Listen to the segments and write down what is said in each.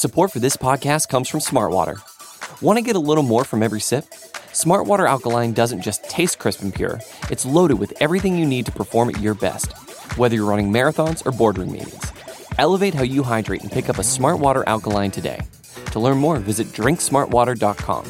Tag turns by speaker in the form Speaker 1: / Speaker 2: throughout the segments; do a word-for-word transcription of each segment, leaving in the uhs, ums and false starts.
Speaker 1: Support for this podcast comes from Smartwater. Want to get a little more from every sip? Smartwater Alkaline doesn't just taste crisp and pure, it's loaded with everything you need to perform at your best, whether you're running marathons or boardroom meetings. Elevate how you hydrate and pick up a Smartwater Alkaline today. To learn more, visit drink smartwater dot com.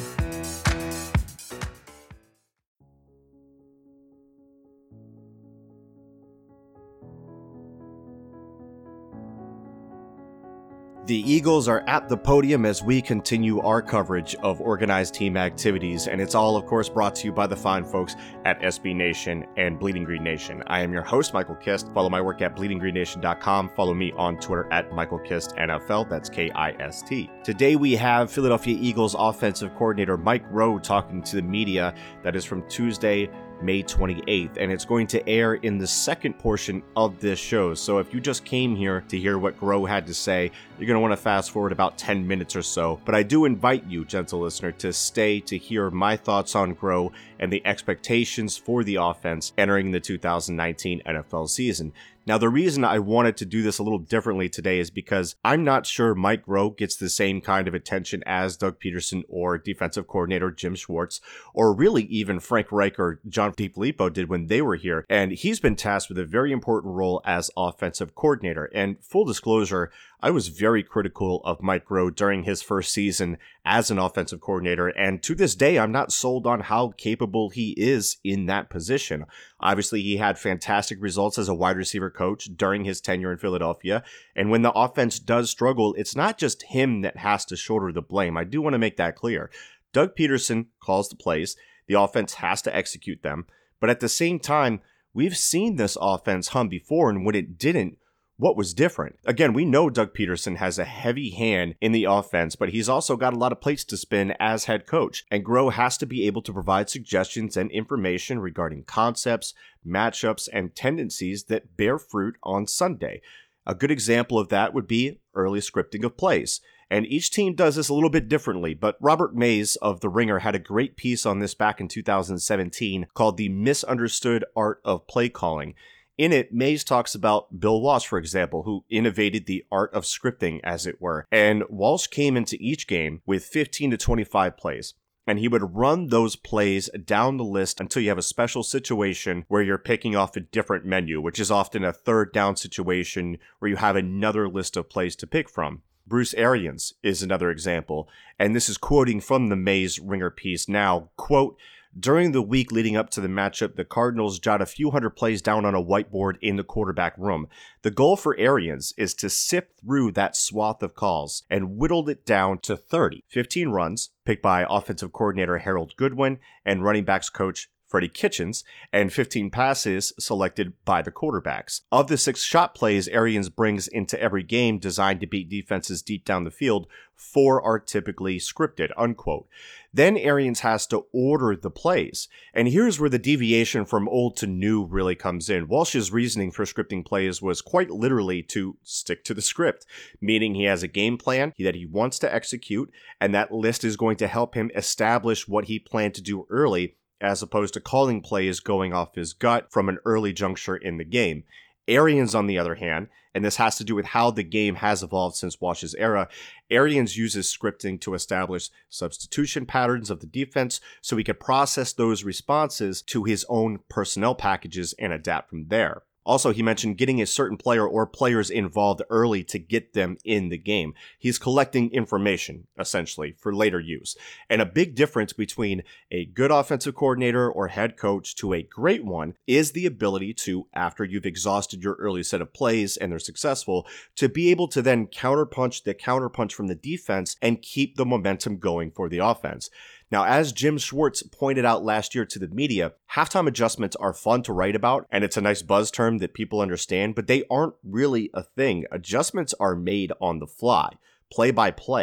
Speaker 2: The Eagles are at the podium as we continue our coverage of organized team activities, and it's all, of course, brought to you by the fine folks at S B Nation and Bleeding Green Nation. I am your host, Michael Kist. Follow my work at bleeding green nation dot com. Follow me on Twitter at Michael Kist N F L. That's K I S T. Today we have Philadelphia Eagles offensive coordinator Mike Groh talking to the media. That is from Tuesday, May twenty-eighth, and it's going to air in the second portion of this show. So if you just came here to hear what Groh had to say, you're going to want to fast forward about ten minutes or so. But I do invite you, gentle listener, to stay to hear my thoughts on Groh and the expectations for the offense entering the two thousand nineteen N F L season. Now, the reason I wanted to do this a little differently today is because I'm not sure Mike Groh gets the same kind of attention as Doug Peterson or defensive coordinator Jim Schwartz, or really even Frank Reich or John DeFilippo did when they were here. And he's been tasked with a very important role as offensive coordinator. And full disclosure, I was very critical of Mike Groh during his first season as an offensive coordinator, and to this day, I'm not sold on how capable he is in that position. Obviously, he had fantastic results as a wide receiver coach during his tenure in Philadelphia, and when the offense does struggle, it's not just him that has to shoulder the blame. I do want to make that clear. Doug Peterson calls the plays, the offense has to execute them, but at the same time, we've seen this offense hum before, and when it didn't, what was different? Again, we know Doug Peterson has a heavy hand in the offense, but he's also got a lot of plates to spin as head coach. And Groh has to be able to provide suggestions and information regarding concepts, matchups, and tendencies that bear fruit on Sunday. A good example of that would be early scripting of plays. And each team does this a little bit differently, but Robert Mays of The Ringer had a great piece on this back in two thousand seventeen called The Misunderstood Art of Play Calling. In it, Mays talks about Bill Walsh, for example, who innovated the art of scripting, as it were. And Walsh came into each game with fifteen to twenty-five plays. And he would run those plays down the list until you have a special situation where you're picking off a different menu, which is often a third down situation where you have another list of plays to pick from. Bruce Arians is another example. And this is quoting from the Mays Ringer piece now, quote, "During the week leading up to the matchup, the Cardinals jot a few hundred plays down on a whiteboard in the quarterback room. The goal for Arians is to sift through that swath of calls and whittled it down to thirty. fifteen runs, picked by offensive coordinator Harold Goodwin and running backs coach Freddie Kitchens, and fifteen passes selected by the quarterbacks. Of the six shot plays Arians brings into every game designed to beat defenses deep down the field, four are typically scripted," unquote. Then Arians has to order the plays. And here's where the deviation from old to new really comes in. Walsh's reasoning for scripting plays was quite literally to stick to the script, meaning he has a game plan that he wants to execute, and that list is going to help him establish what he planned to do early, as opposed to calling plays going off his gut from an early juncture in the game. Arians, on the other hand, and this has to do with how the game has evolved since Walsh's era, Arians uses scripting to establish substitution patterns of the defense so he could process those responses to his own personnel packages and adapt from there. Also, he mentioned getting a certain player or players involved early to get them in the game. He's collecting information, essentially, for later use. And a big difference between a good offensive coordinator or head coach to a great one is the ability to, after you've exhausted your early set of plays and they're successful, to be able to then counterpunch the counterpunch from the defense and keep the momentum going for the offense. Now, as Jim Schwartz pointed out last year to the media, halftime adjustments are fun to write about, and it's a nice buzz term that people understand, but they aren't really a thing. Adjustments are made on the fly, play by play.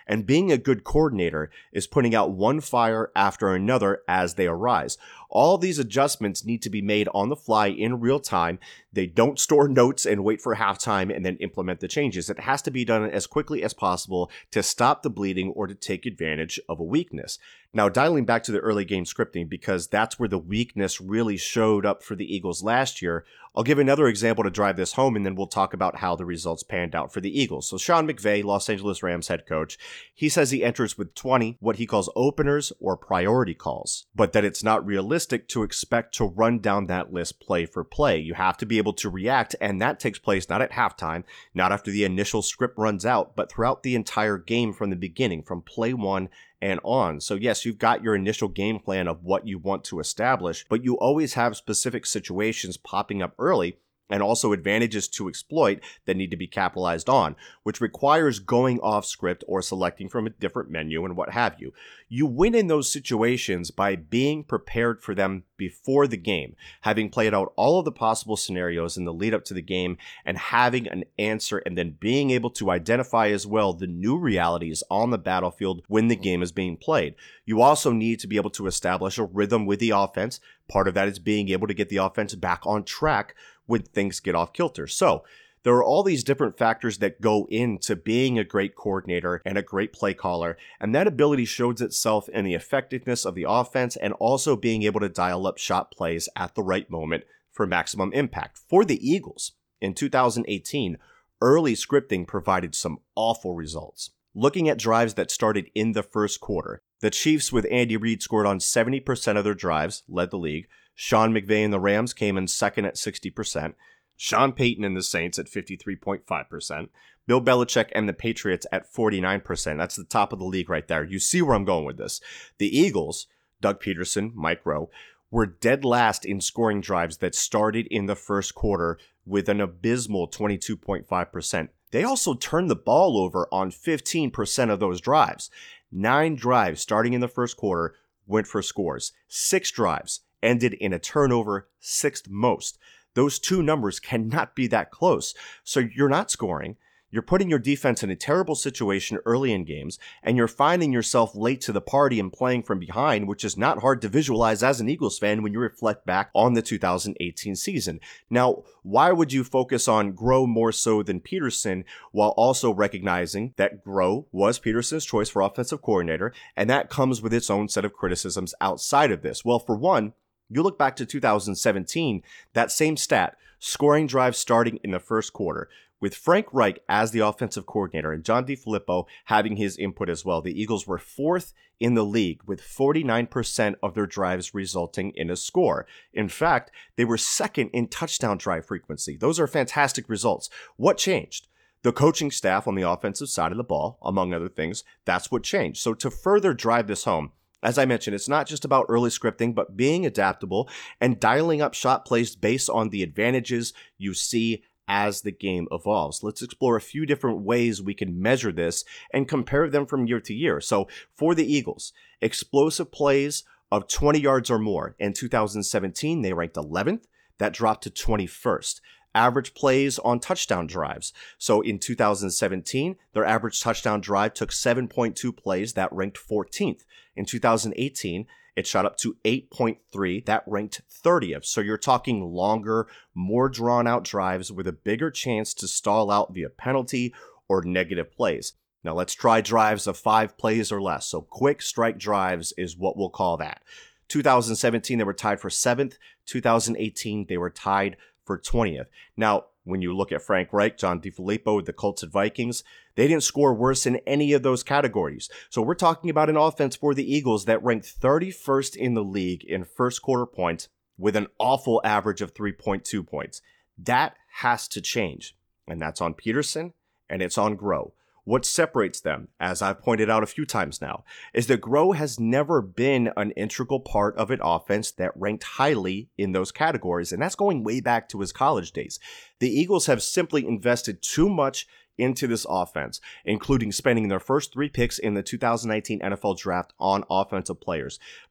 Speaker 2: And being a good coordinator is putting out one fire after another as they arise. All these adjustments need to be made on the fly in real time. They don't store notes and wait for halftime and then implement the changes. It has to be done as quickly as possible to stop the bleeding or to take advantage of a weakness. Now, dialing back to the early game scripting, because that's where the weakness really showed up for the Eagles last year, I'll give another example to drive this home, and then we'll talk about how the results panned out for the Eagles. So Sean McVay, Los Angeles Rams head coach, he says he enters with twenty, what he calls openers or priority calls, but that it's not realistic to expect to run down that list play for play. You have to be able to react, and that takes place not at halftime, not after the initial script runs out, but throughout the entire game from the beginning, from play one and on. So yes, you've got your initial game plan of what you want to establish, but you always have specific situations popping up early and also advantages to exploit that need to be capitalized on, which requires going off script or selecting from a different menu and what have you. You win in those situations by being prepared for them before the game, having played out all of the possible scenarios in the lead up to the game and having an answer, and then being able to identify as well the new realities on the battlefield when the game is being played. You also need to be able to establish a rhythm with the offense. Part of that is being able to get the offense back on track when things get off kilter. So there are all these different factors that go into being a great coordinator and a great play caller, and that ability shows itself in the effectiveness of the offense and also being able to dial up shot plays at the right moment for maximum impact. For the Eagles, in two thousand eighteen, early scripting provided some awful results. Looking at drives that started in the first quarter, the Chiefs with Andy Reid scored on seventy percent of their drives, led the league. Sean McVay and the Rams came in second at sixty percent. Sean Payton and the Saints at fifty-three point five percent. Bill Belichick and the Patriots at forty-nine percent. That's the top of the league right there. You see where I'm going with this. The Eagles, Doug Peterson, Mike Rowe, were dead last in scoring drives that started in the first quarter with an abysmal twenty-two point five percent. They also turned the ball over on fifteen percent of those drives. Nine drives starting in the first quarter went for scores. Six drives ended in a turnover, sixth most. Those two numbers cannot be that close. So you're not scoring. You're putting your defense in a terrible situation early in games, and you're finding yourself late to the party and playing from behind, which is not hard to visualize as an Eagles fan when you reflect back on the two thousand eighteen season. Now, why would you focus on Groh more so than Peterson while also recognizing that Groh was Peterson's choice for offensive coordinator, and that comes with its own set of criticisms outside of this? Well, for one, you look back to two thousand seventeen, that same stat, scoring drives starting in the first quarter, with Frank Reich as the offensive coordinator and John DeFilippo having his input as well. The Eagles were fourth in the league with forty-nine percent of their drives resulting in a score. In fact, they were second in touchdown drive frequency. Those are fantastic results. What changed? The coaching staff on the offensive side of the ball, among other things, that's what changed. So to further drive this home, as I mentioned, it's not just about early scripting, but being adaptable and dialing up shot plays based on the advantages you see as the game evolves. Let's explore a few different ways we can measure this and compare them from year to year. So for the Eagles, explosive plays of twenty yards or more. In two thousand seventeen, they ranked eleventh. That dropped to twenty-first. Average plays on touchdown drives. So in two thousand seventeen, their average touchdown drive took seven point two plays. That ranked fourteenth. In two thousand eighteen, it shot up to eight point three. That ranked thirtieth. So you're talking longer, more drawn-out drives with a bigger chance to stall out via penalty or negative plays. Now let's try drives of five plays or less. So quick strike drives is what we'll call that. two thousand seventeen, they were tied for seventh. two thousand eighteen, they were tied for twentieth. Now, when you look at Frank Reich, John DeFilippo with the Colts and Vikings, they didn't score worse in any of those categories. So we're talking about an offense for the Eagles that ranked thirty-first in the league in first quarter points with an awful average of three point two points. That has to change. And that's on Peterson and it's on Groh. What separates them, as I've pointed out a few times now, is that Groh has never been an integral part of an offense that ranked highly in those categories, and that's going way back to his college days. The Eagles have simply invested too much into this offense, including spending their first three picks in the two thousand nineteen N F L Draft on offensive players.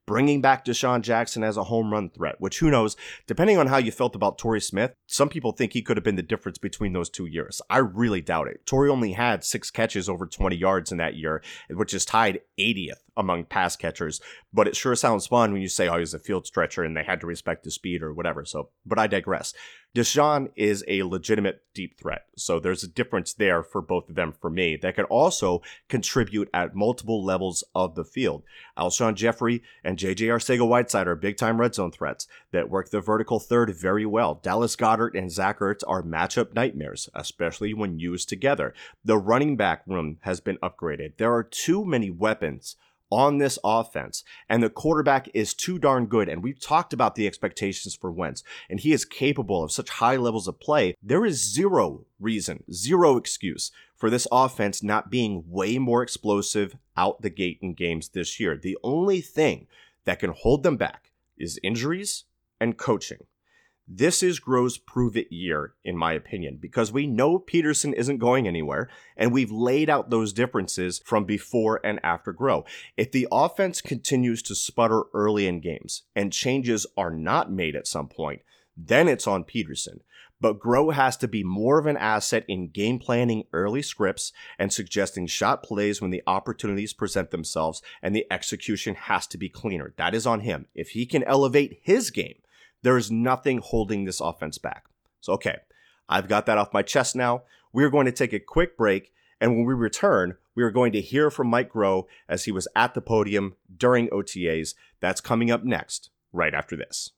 Speaker 2: bringing back Deshaun Jackson as a home run threat, which who knows, depending on how you felt about Torrey Smith, some people think he could have been the difference between those two years. I really doubt it. Torrey only had six catches over twenty yards in that year, which is tied eightieth among pass catchers, but it sure sounds fun when you say, oh, he's a field stretcher and they had to respect his speed or whatever. So, but I digress. Deshaun is a legitimate deep threat, so there's a difference there for both of them for me that could also contribute at multiple levels of the field. Alshon Jeffrey and J J Arcega-Whiteside are big-time red zone threats that work the vertical third very well. Dallas Goedert and Zach Ertz are matchup nightmares, especially when used together. The running back room has been upgraded. There are too many weapons on this offense, and the quarterback is too darn good. And we've talked about the expectations for Wentz, and he is capable of such high levels of play. There is zero reason, zero excuse for this offense not being way more explosive out the gate in games this year. The only thing that can hold them back is injuries and coaching. This is Groh's prove-it year, in my opinion, because we know Peterson isn't going anywhere, and we've laid out those differences from before and after Groh. If the offense continues to sputter early in games, and changes are not made at some point, then it's on Peterson. But Groh has to be more of an asset in game planning early scripts and suggesting shot plays when the opportunities present themselves, and the execution has to be cleaner. That is on him. If he can elevate his game, there is nothing holding this offense back. So, okay, I've got that off my chest now. We're going to take a quick break, and when we return, we are going to hear from Mike Groh as he was at the podium during O T As. That's coming up next, right after this.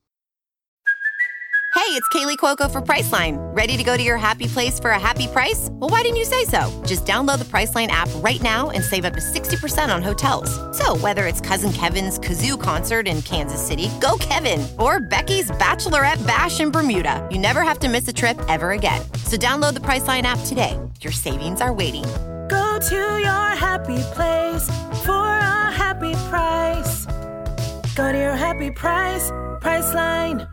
Speaker 3: Hey, it's Kaylee Cuoco for Priceline. Ready to go to your happy place for a happy price? Well, why didn't you say so? Just download the Priceline app right now and save up to sixty percent on hotels. So whether it's Cousin Kevin's Kazoo Concert in Kansas City, go Kevin, or Becky's Bachelorette Bash in Bermuda, you never have to miss a trip ever again. So download the Priceline app today. Your savings are waiting.
Speaker 4: Go to your happy place for a happy price. Go to your happy price, Priceline.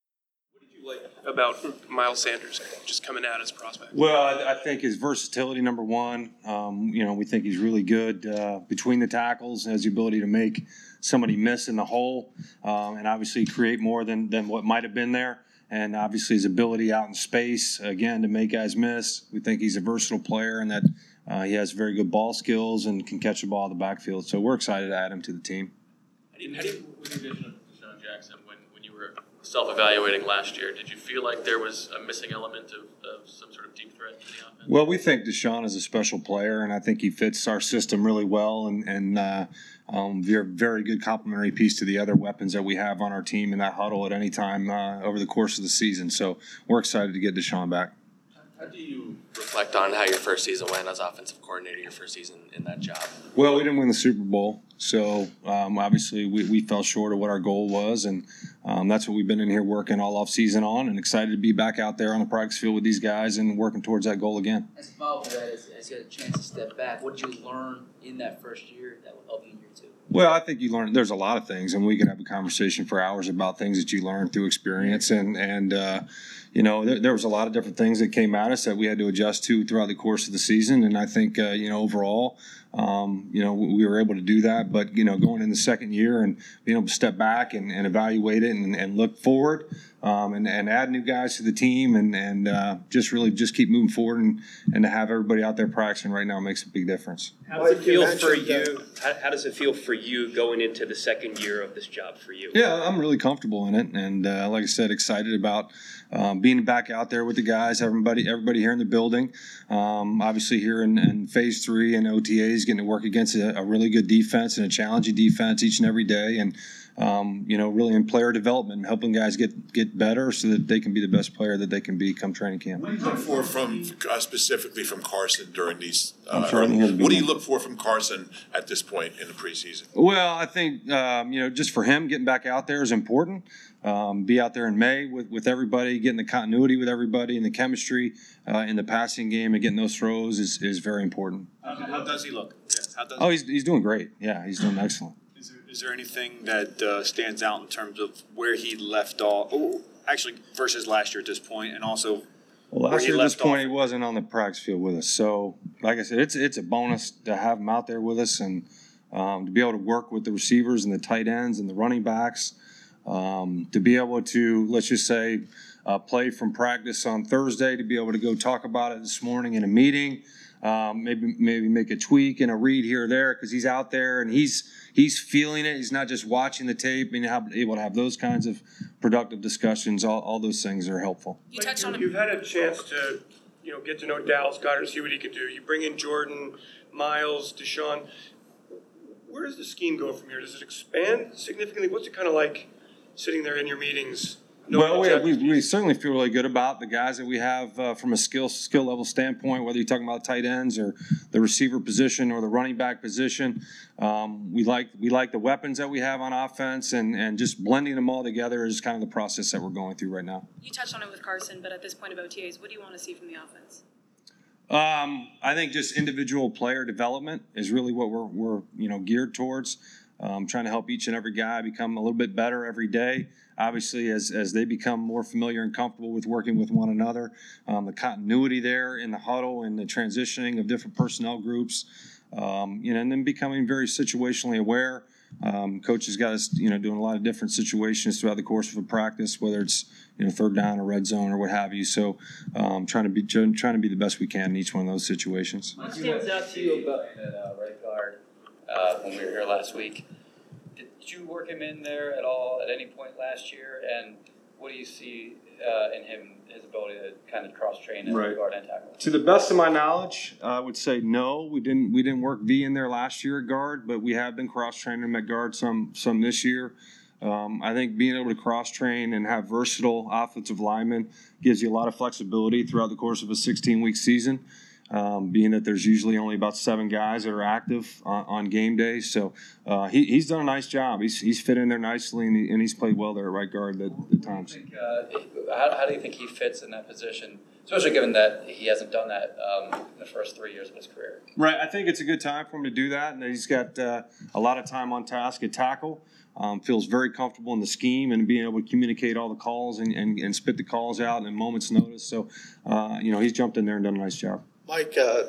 Speaker 5: About Miles Sanders just coming out as a prospect?
Speaker 6: Well, I, I think his versatility, number one. Um, you know, we think he's really good uh, between the tackles, has the ability to make somebody miss in the hole, um, and obviously create more than, than what might have been there. And obviously his ability out in space, again, to make guys miss. We think he's a versatile player and that uh, he has very good ball skills and can catch the ball in the backfield. So we're excited to add him to the team.
Speaker 5: How do you, how do you, with the addition of Deshaun Jackson, when, when you were self-evaluating last year, did you feel like there was a missing element of, of some sort of deep threat in the offense?
Speaker 6: Well, we think Deshaun is a special player, and I think he fits our system really well, and, and uh, um, they're a very good complementary piece to the other weapons that we have on our team in that huddle at any time uh, over the course of the season. So we're excited to get Deshaun back.
Speaker 5: How do you reflect on how your first season went as offensive coordinator, your first season in that job?
Speaker 6: Well, we didn't win the Super Bowl, so um, obviously we, we fell short of what our goal was, and um, that's what we've been in here working all off season on, and excited to be back out there on the practice field with these guys and working towards that goal again.
Speaker 7: As a follow-up to that, as, as you had a chance to step back, what did you learn in that first year that will help you in year two?
Speaker 6: Well, I think you learn. There's a lot of things, and we could have a conversation for hours about things that you learn through experience. And and uh, you know, there, there was a lot of different things that came at us that we had to adjust to throughout the course of the season. And I think uh, you know, overall, um, you know, we were able to do that. But you know, going in the second year and being able to step back and, and evaluate it and, and look forward. Um, and, and add new guys to the team and, and uh, just really just keep moving forward and, and to have everybody out there practicing right now makes a big difference.
Speaker 8: How does it feel for you? How, how does it feel for you going into the second year of this job for you?
Speaker 6: Yeah, I'm really comfortable in it, and uh, like I said, excited about um, being back out there with the guys. Everybody, everybody here in the building. Um, obviously, here in, in Phase Three and O T As, getting to work against a, a really good defense and a challenging defense each and every day, and um, you know, really in player development, helping guys get get better so that they can be the best player that they can be come training camp.
Speaker 9: What do you look for from uh, specifically from Carson during these? Uh,
Speaker 6: sorry,
Speaker 9: what do you look for from Carson at this point in the preseason?
Speaker 6: Well, I think um, you know, just for him getting back out there is important. Um, be out there in May with, with everybody, getting the continuity with everybody and the chemistry uh, in the passing game and getting those throws is, is very important.
Speaker 9: How, how does he look? Yeah, how does
Speaker 6: oh, he's he's doing great. Yeah, he's doing excellent.
Speaker 10: Is there, is there anything that uh, stands out in terms of where he left off? Oh, actually, versus last year at this point, and also
Speaker 6: well, last year at this point, off. He wasn't on the practice field with us. So, like I said, it's it's a bonus to have him out there with us, and um, to be able to work with the receivers and the tight ends and the running backs, um, to be able to, let's just say, uh, play from practice on Thursday, to be able to go talk about it this morning in a meeting, um, maybe maybe make a tweak and a read here or there because he's out there and he's he's feeling it. He's not just watching the tape and able to have those kinds of productive discussions. All, all those things are helpful.
Speaker 11: You touched on it. You've had a chance to, you know, get to know Dallas Goedert, see what he could do. You bring in Jordan, Miles, Deshaun. Where does the scheme go from here? Does it expand significantly? What's it kind of like sitting there in your meetings?
Speaker 6: Well, we, we, we certainly feel really good about the guys that we have uh, from a skill skill level standpoint, whether you're talking about tight ends or the receiver position or the running back position. Um, we like we like the weapons that we have on offense, and, and just blending them all together is kind of the process that we're going through right now.
Speaker 12: You touched on it with Carson, but at this point of O T As, what do you want to see from the offense?
Speaker 6: Um, I think just individual player development is really what we're, we're you know geared towards. Um, trying to help each and every guy become a little bit better every day. Obviously, as as they become more familiar and comfortable with working with one another, um, the continuity there in the huddle and the transitioning of different personnel groups, um, you know, and then becoming very situationally aware. Um, coach has got us, you know, doing a lot of different situations throughout the course of a practice, whether it's you know third down or red zone or what have you. So, um, trying to be trying to be the best we can in each one of those situations.
Speaker 7: What stands out to you about uh, right guard uh, when we were here last week? Did you work him in there at all at any point last year? And what do you see uh, in him, his ability to kind of cross-train as
Speaker 6: Right.
Speaker 7: a guard and tackle?
Speaker 6: To the best of my knowledge, I would say no. We didn't we didn't work V in there last year at guard, but we have been cross-training him at guard some some this year. Um, I think being able to cross-train and have versatile offensive linemen gives you a lot of flexibility throughout the course of a sixteen-week season. Um, being that there's usually only about seven guys that are active on, on game days. So uh, he, he's done a nice job. He's he's fit in there nicely, and, he, and he's played well there at right guard at the times.
Speaker 7: Think, uh, how, how do you think he fits in that position, especially given that he hasn't done that um, in the first three years of his career?
Speaker 6: Right. I think it's a good time for him to do that, and he's got uh, a lot of time on task at tackle. Um, feels very comfortable in the scheme and being able to communicate all the calls and, and, and spit the calls out in a moment's notice. So, uh, you know, he's jumped in there and done a nice job.
Speaker 13: Mike, uh,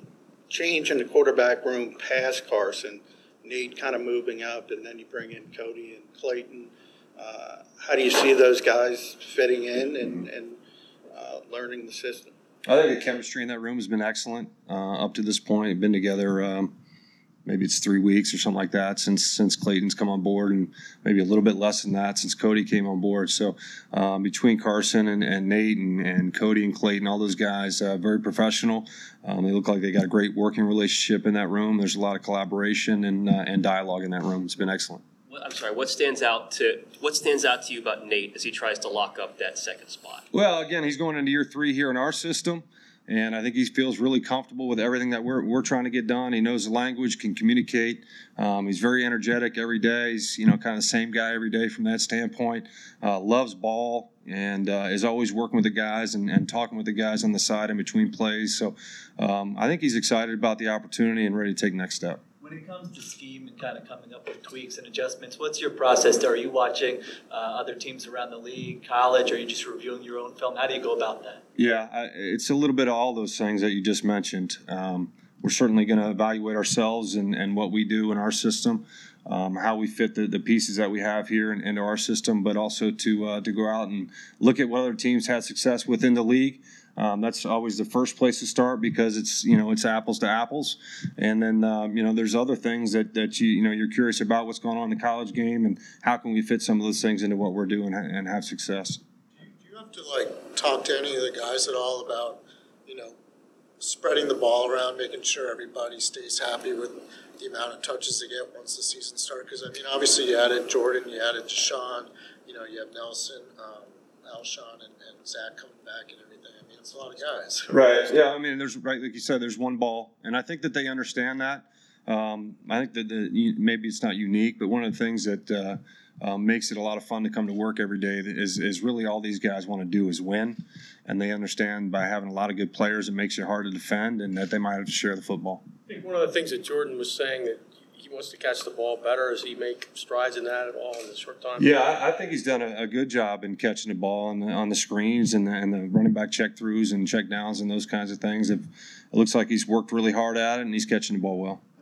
Speaker 13: change in the quarterback room past Carson, Nate kind of moving up, and then you bring in Cody and Clayton. Uh, how do you see those guys fitting in and, and uh, learning the system?
Speaker 6: I think the chemistry in that room has been excellent uh, up to this point. We've been together um, maybe it's three weeks or something like that since since Clayton's come on board, and maybe a little bit less than that since Cody came on board. So um, between Carson and, and Nate and, and Cody and Clayton, all those guys, uh, very professional. Um, they look like they got a great working relationship in that room. There's a lot of collaboration and uh, and dialogue in that room. It's been excellent.
Speaker 14: I'm sorry. What stands out to what stands out to you about Nate as he tries to lock up that second spot?
Speaker 6: Well, again, he's going into year three here in our system, and I think he feels really comfortable with everything that we're we're trying to get done. He knows the language, can communicate. Um, he's very energetic every day. He's you know kind of the same guy every day from that standpoint. Uh, loves ball and uh, is always working with the guys and, and talking with the guys on the side in between plays. So um, I think he's excited about the opportunity and ready to take the next step.
Speaker 15: When it comes to scheme and kind of coming up with tweaks and adjustments, what's your process? Are you watching uh, other teams around the league, college, or are you just reviewing your own film? How do you go about that?
Speaker 6: Yeah, I, it's a little bit of all those things that you just mentioned. Um, we're certainly going to evaluate ourselves and, and what we do in our system, um, how we fit the, the pieces that we have here in, into our system, but also to uh, to go out and look at what other teams had success within the league. Um, that's always the first place to start because it's you know it's apples to apples, and then um, you know there's other things that, that you you know you're curious about what's going on in the college game and how can we fit some of those things into what we're doing and have success.
Speaker 16: Do you have to like talk to any of the guys at all about you know spreading the ball around, making sure everybody stays happy with the amount of touches they get once the season starts? Because I mean obviously you added Jordan, you added Deshaun, you know you have Nelson, um, Alshon, and, and Zach coming back and everything. I mean, it's a lot of guys.
Speaker 6: Right. Yeah. I mean, there's right, like you said, there's one ball, and I think that they understand that. Um, I think that the, maybe it's not unique, but one of the things that uh, um, makes it a lot of fun to come to work every day is is really all these guys want to do is win, and they understand by having a lot of good players, it makes it hard to defend, and that they might have to share the football.
Speaker 11: I think one of the things that Jordan was saying that he wants to catch the ball better. Does he make strides in that at all in the short time?
Speaker 6: Yeah, I, I think he's done a, a good job in catching the ball on the, on the screens and the, and the running back check throughs and check downs and those kinds of things. If, it looks like he's worked really hard at it and he's catching the ball well.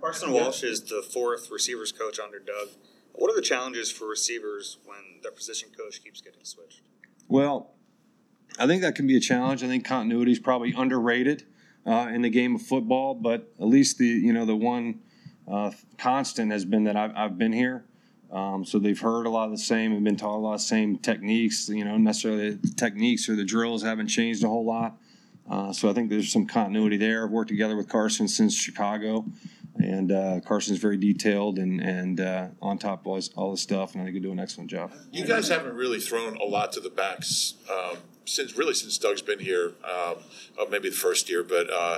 Speaker 17: Carson Walsh is the fourth receivers coach under Doug. What are the challenges for receivers when their position coach keeps getting switched?
Speaker 6: Well, I think that can be a challenge. I think continuity is probably underrated uh, in the game of football, but at least the you know the one uh, constant has been that I've, I've been here. Um, so they've heard a lot of the same and been taught a lot of the same techniques. You know, necessarily the techniques or the drills haven't changed a whole lot. Uh, so I think there's some continuity there. I've worked together with Carson since Chicago, and uh, Carson's very detailed and and uh, on top of all, his, all the stuff, and I think he'll do an excellent job.
Speaker 9: You guys haven't really thrown a lot to the backs um, since really since Doug's been here, um, uh, maybe the first year. But uh,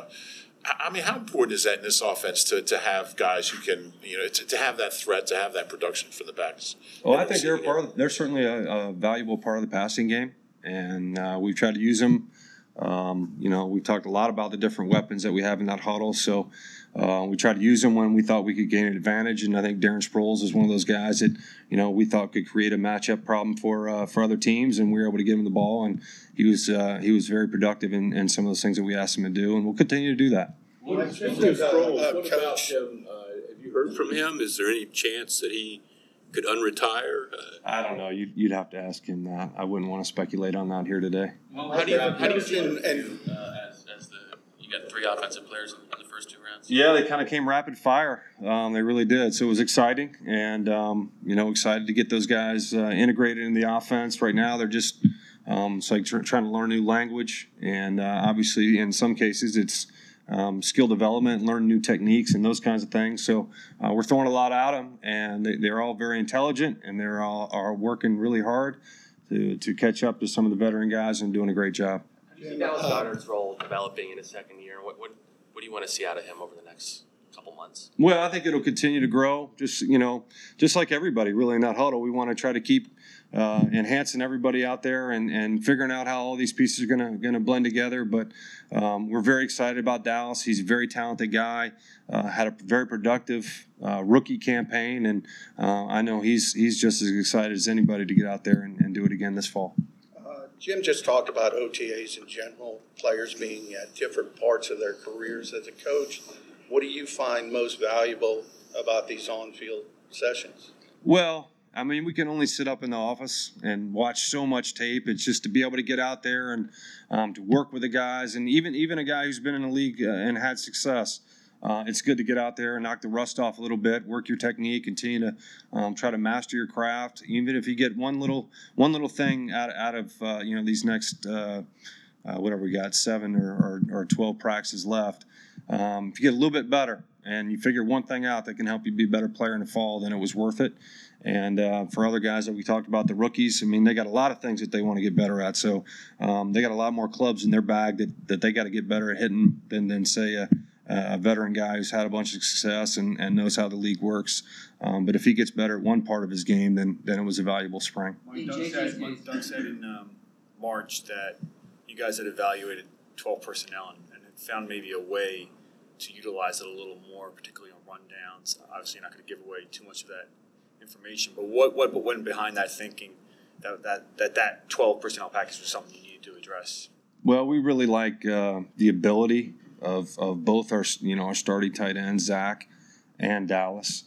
Speaker 9: I mean, how important is that in this offense to, to have guys who can, you know, to, to have that threat, to have that production from the backs?
Speaker 6: Well, I think they're part of. They're certainly a, a valuable part of the passing game, and uh, we've tried to use them. Um, you know, we talked a lot about the different weapons that we have in that huddle. So uh, we tried to use them when we thought we could gain an advantage. And I think Darren Sproles is one of those guys that, you know, we thought could create a matchup problem for uh, for other teams. And we were able to give him the ball. And he was uh, he was very productive in, in some of those things that we asked him to do. And we'll continue to do that.
Speaker 18: What, what, about, what about him? Uh, have you heard from him? Is there any chance that he could unretire? Uh,
Speaker 6: I don't know. You'd, you'd have to ask him that. I wouldn't want to speculate on that here today.
Speaker 5: Well, how do you how do you feel and, uh, as, as the you got three offensive players in, in the first two rounds?
Speaker 6: Yeah, they kind of came rapid fire. Um, they really did. So it was exciting, and um, you know, excited to get those guys uh, integrated in the offense. Right now, they're just um, it's like tr- trying to learn new language, and uh, obviously, in some cases, it's Um, skill development, learn new techniques, and those kinds of things. So uh, we're throwing a lot at them, and they, they're all very intelligent, and they're all are working really hard to to catch up to some of the veteran guys and doing a great job.
Speaker 14: How do you see Dallas Goedert's role developing in his second year? What what what do you want to see out of him over the next couple months?
Speaker 6: Well, I think it'll continue to grow. Just you know, just like everybody, really in that huddle, we want to try to keep uh, enhancing everybody out there and, and figuring out how all these pieces are gonna gonna blend together. But um, we're very excited about Dallas. He's a very talented guy. Uh, had a very productive uh, rookie campaign, and uh, I know he's he's just as excited as anybody to get out there and, and do it again this fall.
Speaker 13: Uh, Jim just talked about O T As in general, players being at different parts of their careers as a coach. What do you find most valuable about these on-field sessions?
Speaker 6: Well, I mean, we can only sit up in the office and watch so much tape. It's just to be able to get out there and um, to work with the guys, and even even a guy who's been in the league uh, and had success. Uh, it's good to get out there and knock the rust off a little bit, work your technique, continue to um, try to master your craft. Even if you get one little one little thing out out of uh, you know these next uh, uh, whatever we got seven or, or, or twelve practices left, um, if you get a little bit better and you figure one thing out that can help you be a better player in the fall, then it was worth it. And uh, for other guys that we talked about, the rookies, I mean, they got a lot of things that they want to get better at. So um, they got a lot more clubs in their bag that, that they got to get better at hitting than, than say, a, a veteran guy who's had a bunch of success and, and knows how the league works. Um, but if he gets better at one part of his game, then then it was a valuable spring.
Speaker 10: Mike, Doug said, Mike, Doug said in um, March that you guys had evaluated twelve personnel and, and had found maybe a way to utilize it a little more, particularly on rundowns. Obviously, you're not going to give away too much of that information, but what what went behind that thinking that that that, that twelve personnel package was something you needed to address?
Speaker 6: Well, we really like uh, the ability of of both our you know our starting tight ends, Zach and Dallas.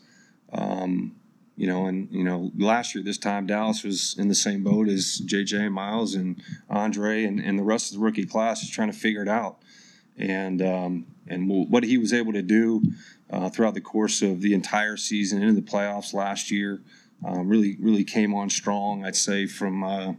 Speaker 6: Um, you know, and you know last year this time Dallas was in the same boat as J J, Miles, and Andre, and, and the rest of the rookie class is trying to figure it out. And um, and what he was able to do uh, throughout the course of the entire season into the playoffs last year um, really really came on strong. I'd say from uh,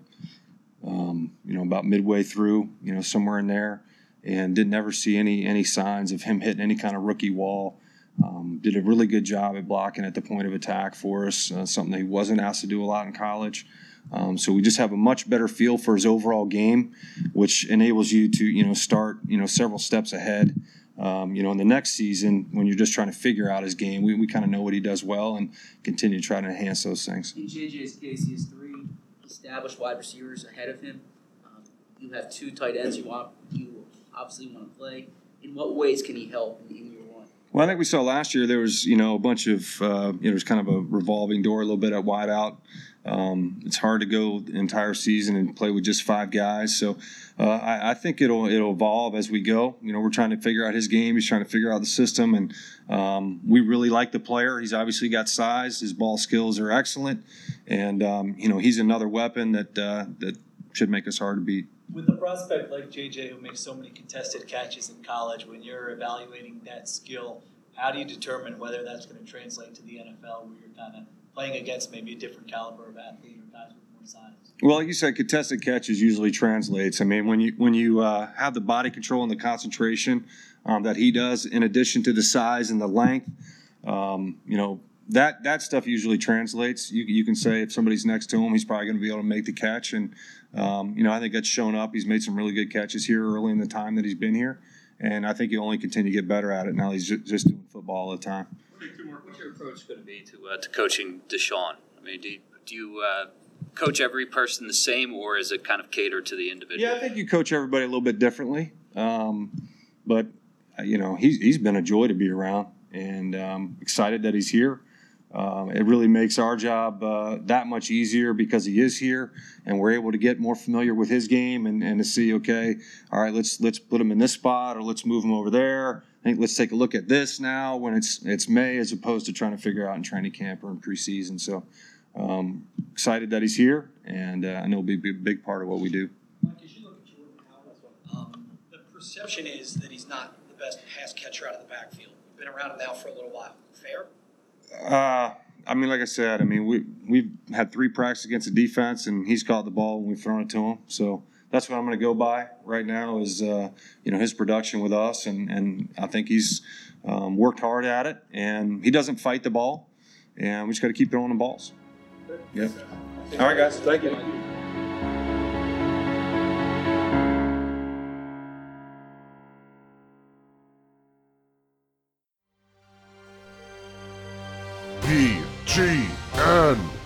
Speaker 6: um, you know about midway through, you know somewhere in there, and didn't ever see any any signs of him hitting any kind of rookie wall. Um, did a really good job at blocking at the point of attack for us, uh, something that he wasn't asked to do a lot in college. Um, so we just have a much better feel for his overall game, which enables you to, you know, start, you know, several steps ahead. Um, you know, in the next season, when you're just trying to figure out his game, we, we kind of know what he does well and continue to try to enhance those things.
Speaker 19: In J J's case, he has three established wide receivers ahead of him. Um, you have two tight ends you want, you obviously want to play. In what ways can he help in, in your one?
Speaker 6: Well, I think we saw last year there was, you know, a bunch of, uh, you know, it was kind of a revolving door a little bit at wide out. Um, it's hard to go the entire season and play with just five guys. So uh, I, I think it'll it'll evolve as we go. You know, we're trying to figure out his game. He's trying to figure out the system, and um, we really like the player. He's obviously got size. His ball skills are excellent, and um, you know, he's another weapon that uh, that should make us hard to beat.
Speaker 15: With a prospect like J J, who makes so many contested catches in college, when you're evaluating that skill, how do you determine whether that's going to translate to the N F L, where you're kind of playing against maybe a different caliber of athlete or guys with more size?
Speaker 6: Well, like you said, contested catches usually translates. I mean, when you when you uh, have the body control and the concentration um, that he does, in addition to the size and the length, um, you know, that that stuff usually translates. You you can say if somebody's next to him, he's probably going to be able to make the catch, and um, you know, I think that's shown up. He's made some really good catches here early in the time that he's been here, and I think he'll only continue to get better at it. Now he's just, just doing football all the time.
Speaker 20: What's your approach going to be to uh, to coaching Deshaun? I mean, do you, do you uh, coach every person the same, or is it kind of catered to the individual?
Speaker 6: Yeah, I think you coach everybody a little bit differently, um, but uh, you know, he's he's been a joy to be around, and um, excited that he's here. Um, it really makes our job uh, that much easier because he is here, and we're able to get more familiar with his game and, and to see, okay, all right, let's let's put him in this spot or let's move him over there. I think let's take a look at this now when it's it's May as opposed to trying to figure out in training camp or in preseason. So um, excited that he's here, and uh, I know he'll be a big part of what we do.
Speaker 21: Mike, as you look at Jordan Howard, um, the perception is that he's not the best pass catcher out of the backfield. You've been around him now for a little while. Fair?
Speaker 6: Uh, I mean, like I said, I mean, we, we've had three practices against the defense, and he's caught the ball when we've thrown it to him. So that's what I'm going to go by right now is, uh, you know, his production with us. And, and I think he's um, worked hard at it, and he doesn't fight the ball. And we just got to keep throwing the balls. Yep. All right, guys. Thank you.
Speaker 22: B G N